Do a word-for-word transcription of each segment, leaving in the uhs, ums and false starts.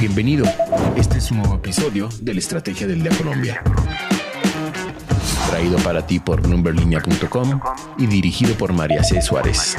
Bienvenido. Este es un nuevo episodio de la Estrategia del Día Colombia. Traído para ti por numberlinea punto com y dirigido por María C. Suárez.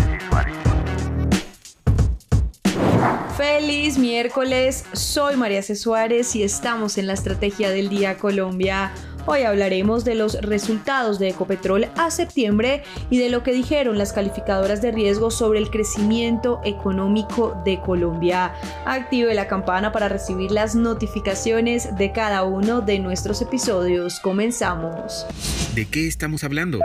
Feliz miércoles, soy María C. Suárez y estamos en la Estrategia del Día Colombia. Hoy hablaremos de los resultados de Ecopetrol a septiembre y de lo que dijeron las calificadoras de riesgo sobre el crecimiento económico de Colombia. Active la campana para recibir las notificaciones de cada uno de nuestros episodios. Comenzamos. ¿De qué estamos hablando?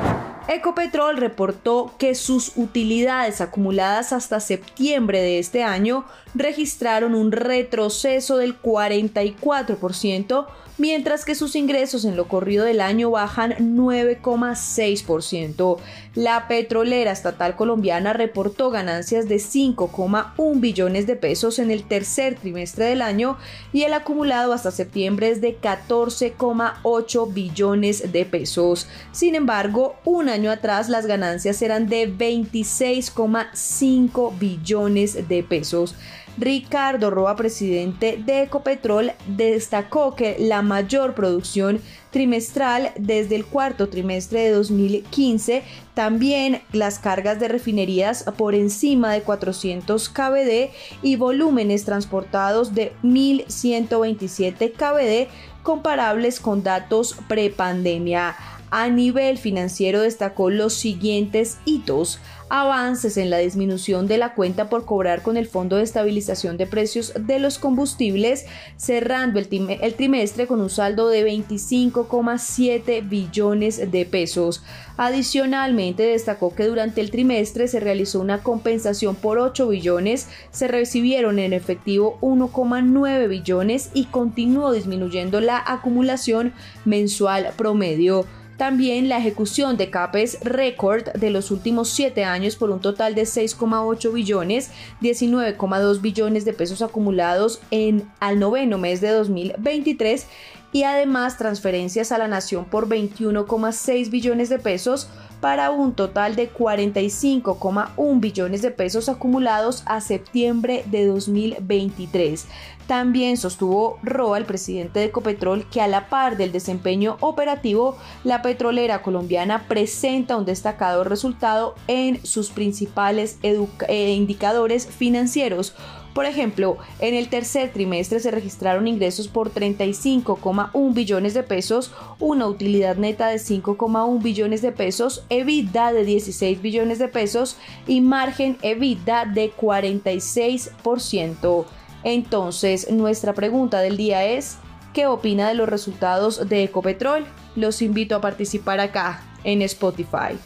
Ecopetrol reportó que sus utilidades acumuladas hasta septiembre de este año registraron un retroceso del cuarenta y cuatro por ciento, mientras que sus ingresos en lo corrido del año bajan nueve coma seis por ciento. La petrolera estatal colombiana reportó ganancias de cinco coma uno billones de pesos en el tercer trimestre del año y el acumulado hasta septiembre es de catorce coma ocho billones de pesos. Sin embargo, un año atrás las ganancias eran de veintiséis coma cinco billones de pesos. Ricardo Roa, presidente de Ecopetrol, destacó que la mayor producción trimestral desde el cuarto trimestre de dos mil quince, también las cargas de refinerías por encima de cuatrocientos kilogramos y volúmenes transportados de mil ciento veintisiete kilogramos comparables con datos prepandemia. A nivel financiero destacó los siguientes hitos: avances en la disminución de la cuenta por cobrar con el Fondo de Estabilización de Precios de los Combustibles, cerrando el, tim- el trimestre con un saldo de veinticinco coma siete billones de pesos. Adicionalmente, destacó que durante el trimestre se realizó una compensación por ocho billones, se recibieron en efectivo uno coma nueve billones y continuó disminuyendo la acumulación mensual promedio. También la ejecución de CAPEX récord de los últimos siete años por un total de seis coma ocho billones, diecinueve coma dos billones de pesos acumulados en al noveno mes de dos mil veintitrés y además transferencias a la nación por veintiuno coma seis billones de pesos para un total de cuarenta y cinco coma uno billones de pesos acumulados a septiembre de dos mil veintitrés. También sostuvo Roa, el presidente de Ecopetrol, que a la par del desempeño operativo, la petrolera colombiana presenta un destacado resultado en sus principales educa- eh, indicadores financieros. Por ejemplo, en el tercer trimestre se registraron ingresos por treinta y cinco coma uno billones de pesos, una utilidad neta de cinco coma uno billones de pesos, EBITDA de dieciséis billones de pesos y margen EBITDA de cuarenta y seis por ciento. Entonces, nuestra pregunta del día es: ¿qué opina de los resultados de Ecopetrol? Los invito a participar acá en Spotify.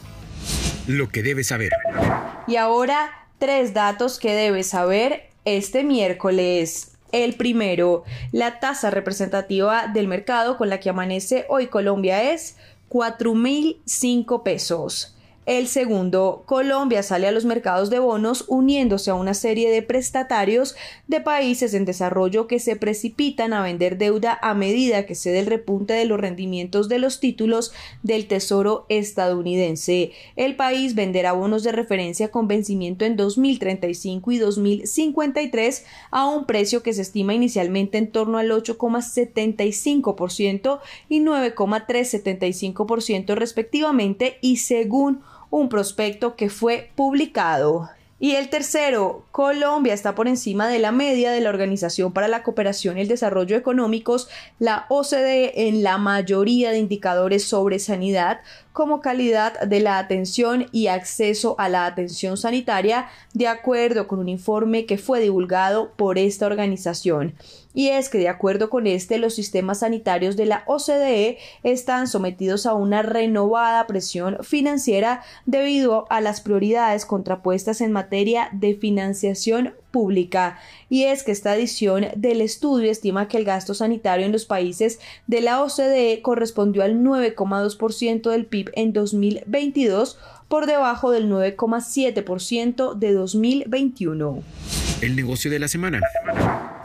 Lo que debes saber. Y ahora, tres datos que debes saber este miércoles. El primero, la tasa representativa del mercado con la que amanece hoy Colombia es cuatro mil cinco pesos. El segundo, Colombia sale a los mercados de bonos uniéndose a una serie de prestatarios de países en desarrollo que se precipitan a vender deuda a medida que cede el repunte de los rendimientos de los títulos del Tesoro estadounidense. El país venderá bonos de referencia con vencimiento en dos mil treinta y cinco y dos mil cincuenta y tres a un precio que se estima inicialmente en torno al ocho coma setenta y cinco por ciento y nueve coma trescientos setenta y cinco por ciento respectivamente, y según un prospecto que fue publicado. Y el tercero, Colombia está por encima de la media de la Organización para la Cooperación y el Desarrollo Económicos, la O C D E, en la mayoría de indicadores sobre sanidad, como calidad de la atención y acceso a la atención sanitaria, de acuerdo con un informe que fue divulgado por esta organización. Y es que de acuerdo con este, los sistemas sanitarios de la O C D E están sometidos a una renovada presión financiera debido a las prioridades contrapuestas en materia de financiación pública. Y es que esta edición del estudio estima que el gasto sanitario en los países de la O C D E correspondió al nueve coma dos por ciento del P I B en dos mil veintidós, por debajo del nueve coma siete por ciento de dos mil veintiuno. El negocio de la semana.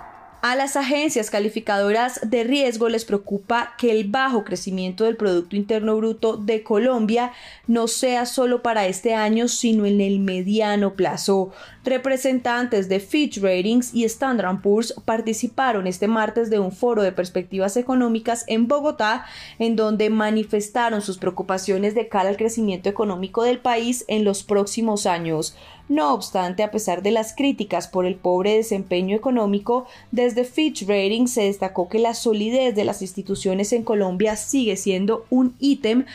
A las agencias calificadoras de riesgo les preocupa que el bajo crecimiento del Producto Interno Bruto de Colombia no sea solo para este año, sino en el mediano plazo. Representantes de Fitch Ratings y Standard and Poor's participaron este martes de un foro de perspectivas económicas en Bogotá, en donde manifestaron sus preocupaciones de cara al crecimiento económico del país en los próximos años. No obstante, a pesar de las críticas por el pobre desempeño económico, desde Fitch Ratings se destacó que la solidez de las instituciones en Colombia sigue siendo un ítem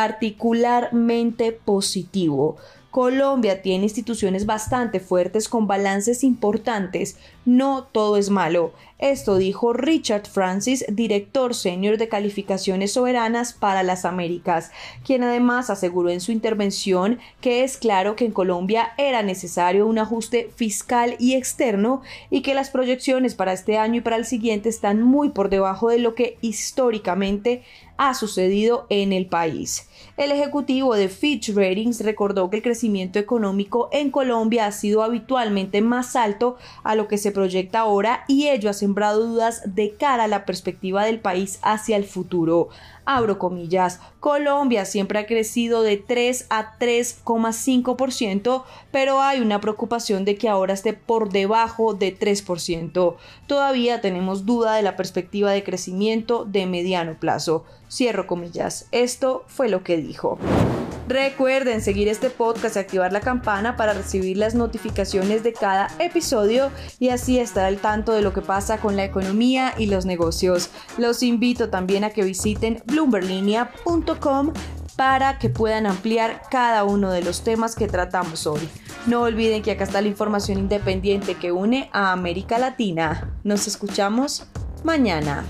particularmente positivo. Colombia tiene instituciones bastante fuertes con balances importantes. No todo es malo. Esto dijo Richard Francis, director senior de calificaciones soberanas para las Américas, quien además aseguró en su intervención que es claro que en Colombia era necesario un ajuste fiscal y externo y que las proyecciones para este año y para el siguiente están muy por debajo de lo que históricamente ha sucedido en el país. El ejecutivo de Fitch Ratings recordó que el crecimiento económico en Colombia ha sido habitualmente más alto a lo que se proyecta ahora y ello ha sembrado dudas de cara a la perspectiva del país hacia el futuro. Abro comillas, Colombia siempre ha crecido de tres a tres coma cinco por ciento, pero hay una preocupación de que ahora esté por debajo de tres por ciento. Todavía tenemos duda de la perspectiva de crecimiento de mediano plazo. Cierro comillas. Esto fue lo que dijo. Recuerden seguir este podcast y activar la campana para recibir las notificaciones de cada episodio y así estar al tanto de lo que pasa con la economía y los negocios. Los invito también a que visiten bloomberg linea punto com para que puedan ampliar cada uno de los temas que tratamos hoy. No olviden que acá está la información independiente que une a América Latina. Nos escuchamos mañana.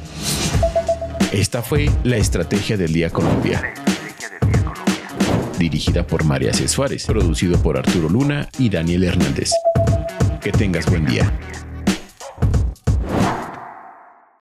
Esta fue La Estrategia del Día Colombia, dirigida por María C. Suárez, producido por Arturo Luna y Daniel Hernández. Que tengas buen día.